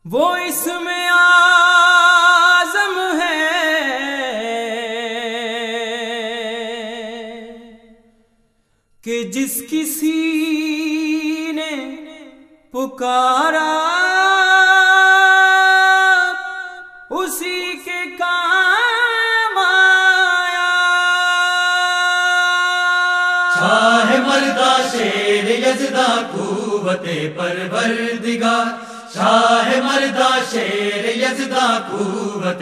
وہ اس میں اعظم ہے کہ جس کسی نے پکارا اسی کے کام آیا۔ شاہ مردہ شیر یزدہ قوت پروردگار، شاہ مردہ شیر یزدہ قوت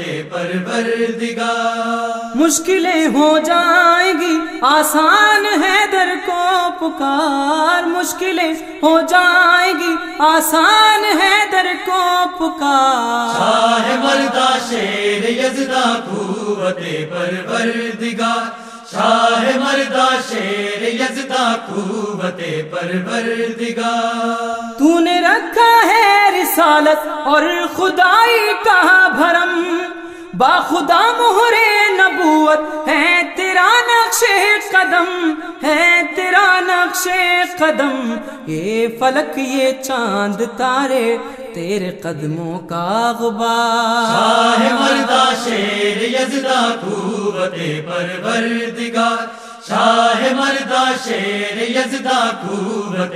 پروردگار۔ مشکلیں ہو جائیں گی آسان ہے در کو پکار، مشکلیں ہو جائیں گی آسان ہے در کو پکار۔ شاہ مردہ شیر یزدہ قوت پروردگار، شاہ مردہ شیر یزدہ قوت پروردگار۔ تو نے رکھا ہے رسالت اور خدائی کا بھرم، با خدا مہر نبوت ہے تیرا نقش قدم، ہے تیرا نقش قدم۔ یہ فلک یہ چاند تارے تیرے قدموں کا غبار۔ شاہ مردہ شیر یزدہ قوت پروردگار، شاہ مردہ شیر یزدہ قوت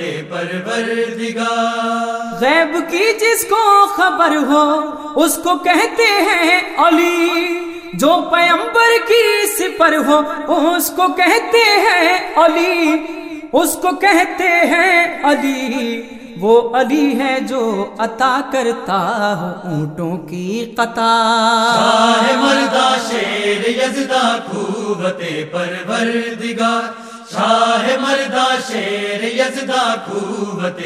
پروردگار۔ غیب کی جس کو خبر ہو اس کو کہتے ہیں علی، جو پیغمبر کی سپر ہو اس کو کہتے ہیں علی، اس کو کہتے ہیں علی۔ وہ علی ہے جو عطا کرتا ہو اونٹوں کی قطار۔ شاہ مردہ شیر یزدہ قوت پروردگار، شاہ مردہ شیر یزدہ قوت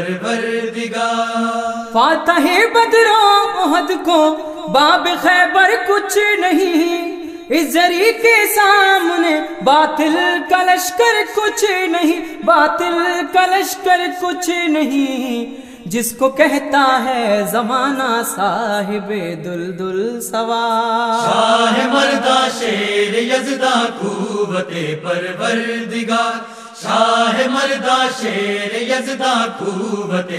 پروردگار۔ فاتح بدر و احد کو باب خیبر کچھ نہیں، اس زری کے سامنے باطل کا لشکر کچھ نہیں، باطل کا لشکر کچھ نہیں۔ جس کو کہتا ہے زمانہ صاحب دلدل سوار۔ شاہ مردہ شیر یزدہ قوت پروردگار، شاہ مردہ شیر یزدہ قوت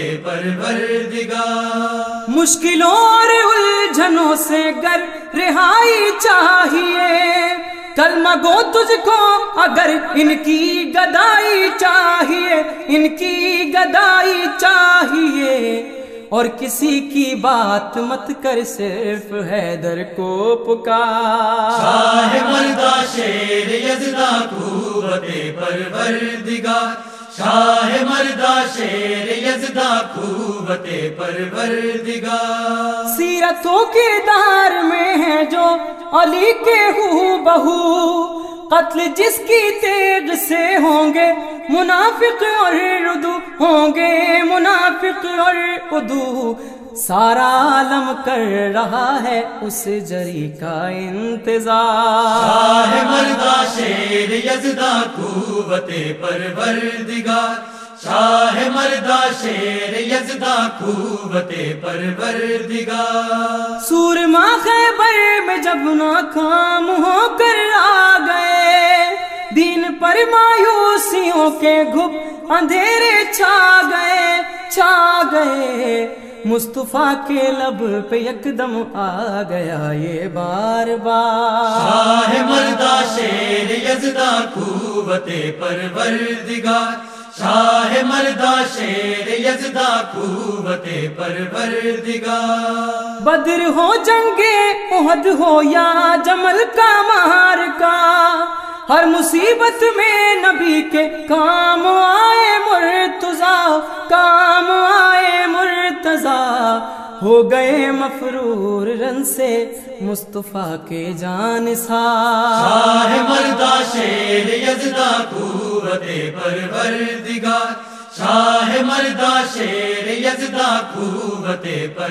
پروردگار۔ مشکلوں اور الجھنوں سے گر رہائی چاہیے، کلمہ گو تجھ کو اگر ان کی گدائی چاہیے، ان کی گدائی چاہیے۔ اور کسی کی بات مت کر صرف حیدر کو پکار۔ شاہ مردہ شیر یزدہ قوت پروردگار، شاہ مردہ شیر یزدہ قوت پروردگار۔ سیرتوں کے دار میں ہے جو علی کے ہو بہو، قتل جس کی تیغ سے ہوں گے منافق اور عدو، ہوں گے منافق اور عدو۔ سارا عالم کر رہا ہے اس جری کا انتظار۔ شاہ مردہ شیر یزدہ قوت پروردگار، شاہ مردہ شیر یزدہ قوت پروردگار۔ سورما خیبر میں جب ناکام ہو کر آ گئے، دین پر مایوسیوں کے گھپ اندھیرے چھا گئے، چھا گئے۔ مصطفیٰ کے لب پہ یکدم آ گیا یہ بار بار۔ شاہ مردہ شیر یزدہ قوت پروردگار، شاہ مردہ شیر یزدہ قوت پروردگار۔ بدر ہو جنگ احد ہو یا جمل کا معرکہ، ہر مصیبت میں نبی کے کام آئے مرتضیٰ، کام آئے مرتضیٰ۔ ہو گئے مفرور رن سے مصطفیٰ کے جانثار۔ شاہ مردہ شیر یزدہ قوت پروردگار، شاہ مردہ شیر یزدہ قوت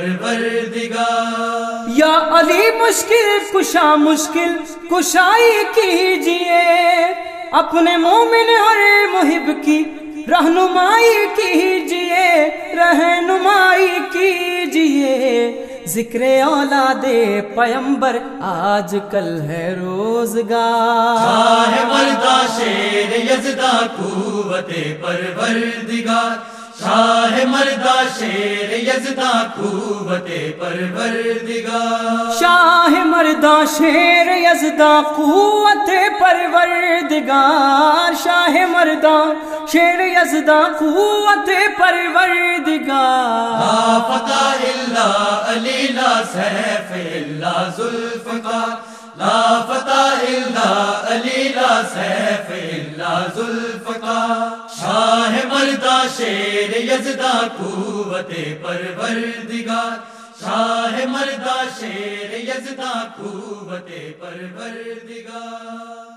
پروردگار۔ یا علی مشکل کشا مشکل کشائی کیجئے، اپنے مومن اور محب کی رہنمائی کیجئے، رہنمائی کیجئے۔ ذکر اولاد پیغمبر آج کل ہے روزگار۔ شاہ مردہ شیر یزدہ قوت پروردگار، شاہ مردہ شیر یزداں قوت پروردگار، شاہ مردہ شیر یزداں قوت پروردگار، شاہ مردہ شیر یزداں قوت پروردگار، لا فتح الا علی لا سیف الا ذوالفقار، لا فتح الا علی لا سیف الا ذوالفقار، شاہ مردہ شیر یزداں قوت پروردگار، شاہ مردہ شیر یزداں قوت پروردگار۔